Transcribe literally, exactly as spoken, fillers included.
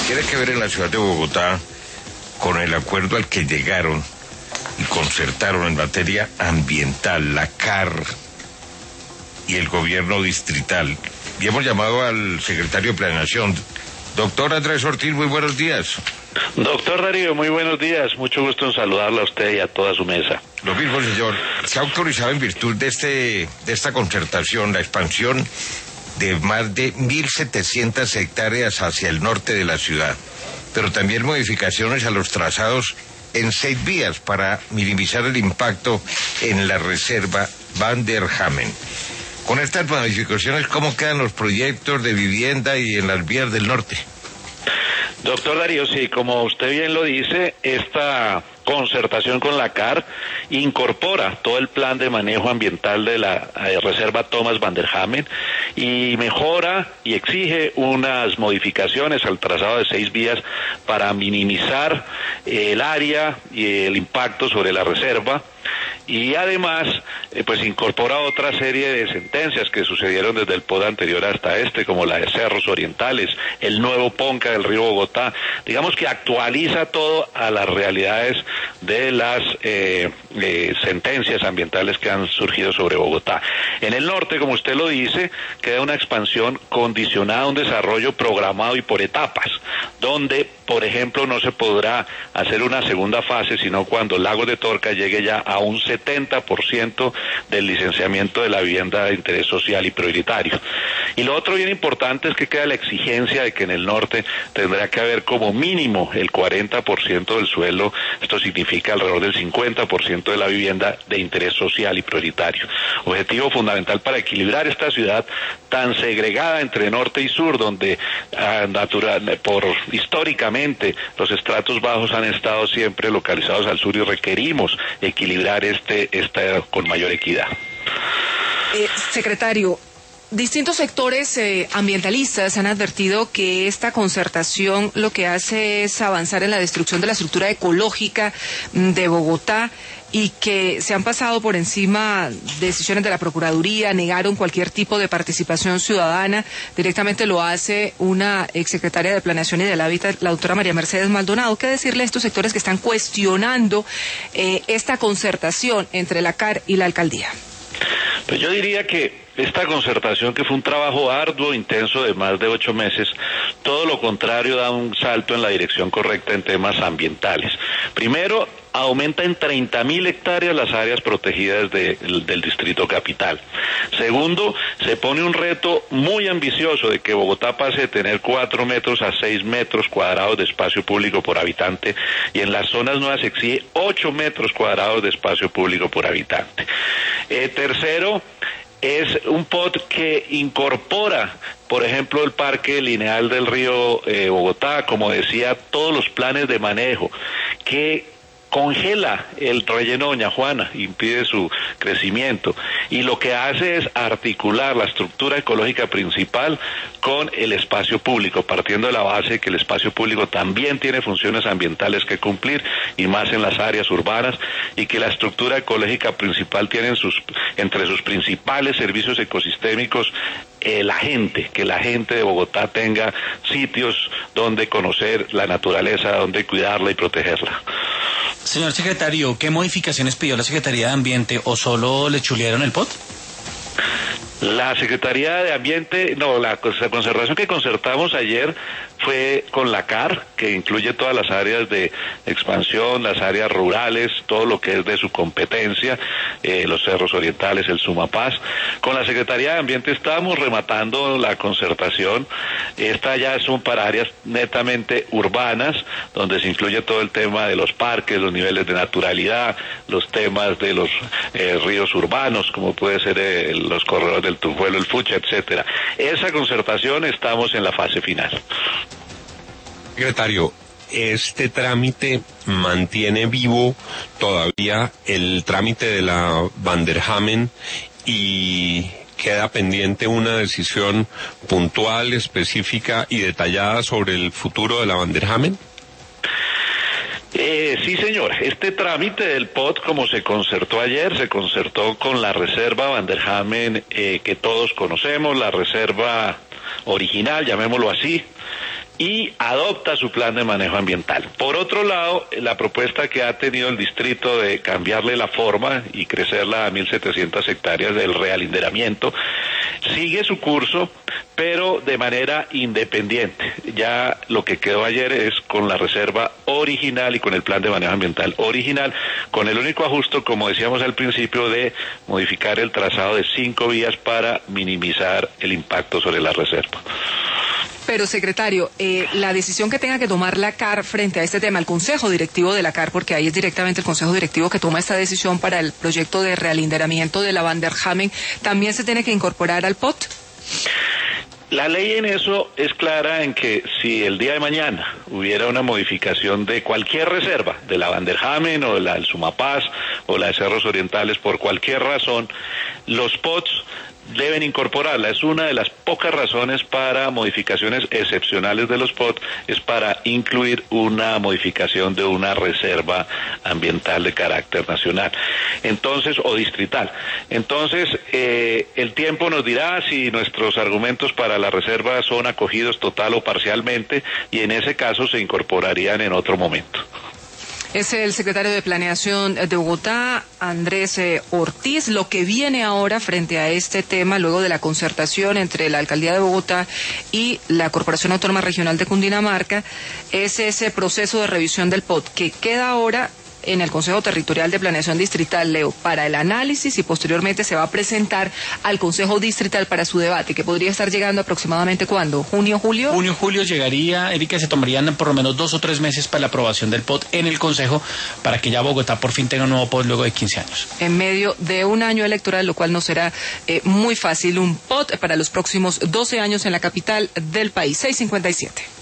tiene que ver en la ciudad de Bogotá con el acuerdo al que llegaron y concertaron en materia ambiental, la C A R y el gobierno distrital. Y hemos llamado al secretario de Planeación, doctor Andrés Ortiz, muy buenos días. Doctor Darío, muy buenos días, mucho gusto en saludarla a usted y a toda su mesa. Lo mismo, señor. Se ha autorizado en virtud de este de esta concertación la expansión de más de mil setecientas hectáreas hacia el norte de la ciudad, pero también modificaciones a los trazados en seis vías para minimizar el impacto en la reserva Van der Hamen. Con estas modificaciones, ¿cómo quedan los proyectos de vivienda y en las vías del norte? Doctor Darío, sí, como usted bien lo dice, esta concertación con la C A R incorpora todo el plan de manejo ambiental de la eh, reserva Thomas Van der Hamen y mejora y exige unas modificaciones al trazado de seis vías para minimizar eh, el área y el impacto sobre la reserva. Y además, eh, pues incorpora otra serie de sentencias que sucedieron desde el P O D anterior hasta este, como la de Cerros Orientales, el nuevo Ponca del río Bogotá. Digamos que actualiza todo a las realidades de las eh, eh, sentencias ambientales que han surgido sobre Bogotá. En el norte, como usted lo dice, queda una expansión condicionada a un desarrollo programado y por etapas, donde, por ejemplo, no se podrá hacer una segunda fase, sino cuando Lagos de Torca llegue ya a un setenta por ciento del licenciamiento de la vivienda de interés social y prioritario. Y lo otro bien importante es que queda la exigencia de que en el norte tendrá que haber como mínimo el cuarenta por ciento del suelo, esto significa alrededor del cincuenta por ciento de la vivienda de interés social y prioritario. Objetivo fundamental para equilibrar esta ciudad tan segregada entre norte y sur, donde ah, natural, por históricamente los estratos bajos han estado siempre localizados al sur y requerimos equilibrar este esta con mayor equidad. Eh, secretario, distintos sectores eh, ambientalistas han advertido que esta concertación lo que hace es avanzar en la destrucción de la estructura ecológica de Bogotá y que se han pasado por encima decisiones de la Procuraduría, negaron cualquier tipo de participación ciudadana. Directamente lo hace una exsecretaria de Planeación y del Hábitat, la doctora María Mercedes Maldonado. ¿Qué decirle a estos sectores que están cuestionando eh, esta concertación entre la C A R y la alcaldía? Pues yo diría que esta concertación, que fue un trabajo arduo, intenso de más de ocho meses, todo lo contrario, da un salto en la dirección correcta en temas ambientales. Primero, aumenta en treinta mil hectáreas las áreas protegidas de, del Distrito Capital. Segundo, se pone un reto muy ambicioso de que Bogotá pase de tener cuatro metros a seis metros cuadrados de espacio público por habitante y en las zonas nuevas se exige ocho metros cuadrados de espacio público por habitante. Eh, tercero, es un P O D que incorpora, por ejemplo, el Parque Lineal del Río eh, Bogotá, como decía, todos los planes de manejo, que congela el relleno Doña Juana, impide su crecimiento, y lo que hace es articular la estructura ecológica principal con el espacio público, partiendo de la base de que el espacio público también tiene funciones ambientales que cumplir, y más en las áreas urbanas, y que la estructura ecológica principal tiene en sus, entre sus principales servicios ecosistémicos eh, la gente, que la gente de Bogotá tenga sitios donde conocer la naturaleza, donde cuidarla y protegerla. Señor secretario, ¿qué modificaciones pidió la Secretaría de Ambiente o solo le chulearon el P O D? La Secretaría de Ambiente, no, la concertación que concertamos ayer fue con la C A R, que incluye todas las áreas de expansión, las áreas rurales, todo lo que es de su competencia, eh, los cerros orientales, el Sumapaz. Con la Secretaría de Ambiente estamos rematando la concertación. Esta ya son para áreas netamente urbanas, donde se incluye todo el tema de los parques, los niveles de naturalidad, los temas de los eh, ríos urbanos, como puede ser eh, los corredores del Tunjuelo, el Fucha, etcétera. Esa concertación estamos en la fase final. Secretario, este trámite mantiene vivo todavía el trámite de la Van der Hamen y queda pendiente una decisión puntual, específica y detallada sobre el futuro de la Van der Hamen. Eh, sí, señor. Este trámite del P O D, como se concertó ayer, se concertó con la reserva Van der Hamen eh, que todos conocemos, la reserva original, llamémoslo así, y adopta su plan de manejo ambiental. Por otro lado, la propuesta que ha tenido el distrito de cambiarle la forma y crecerla a mil setecientas hectáreas del realinderamiento sigue su curso, pero de manera independiente. Ya lo que quedó ayer es con la reserva original y con el plan de manejo ambiental original, con el único ajuste, como decíamos al principio, de modificar el trazado de cinco vías para minimizar el impacto sobre la reserva. Pero, secretario, eh, la decisión que tenga que tomar la C A R frente a este tema, el Consejo Directivo de la C A R, porque ahí es directamente el Consejo Directivo que toma esta decisión para el proyecto de realinderamiento de la Van der Hamen, ¿también se tiene que incorporar al P O T? La ley en eso es clara en que si el día de mañana hubiera una modificación de cualquier reserva, de la Van der Hamen o la del Sumapaz o la de Cerros Orientales, por cualquier razón, los P O Ts deben incorporarla. Es una de las pocas razones para modificaciones excepcionales de los P O T, es para incluir una modificación de una reserva ambiental de carácter nacional, entonces, o distrital. Entonces, eh, el tiempo nos dirá si nuestros argumentos para la reserva son acogidos total o parcialmente, y en ese caso se incorporarían en otro momento. Es el secretario de Planeación de Bogotá, Andrés eh, Ortiz. Lo que viene ahora frente a este tema, luego de la concertación entre la Alcaldía de Bogotá y la Corporación Autónoma Regional de Cundinamarca, es ese proceso de revisión del P O T que queda ahora en el Consejo Territorial de Planeación Distrital, Leo, para el análisis, y posteriormente se va a presentar al Consejo Distrital para su debate, que podría estar llegando aproximadamente ¿cuándo? ¿Junio, julio? Junio, julio llegaría, Erika, se tomarían por lo menos dos o tres meses para la aprobación del P O T en el Consejo, para que ya Bogotá por fin tenga un nuevo P O T luego de quince años. En medio de un año electoral, lo cual no será eh, muy fácil, un P O T para los próximos doce años en la capital del país. seis cincuenta y siete.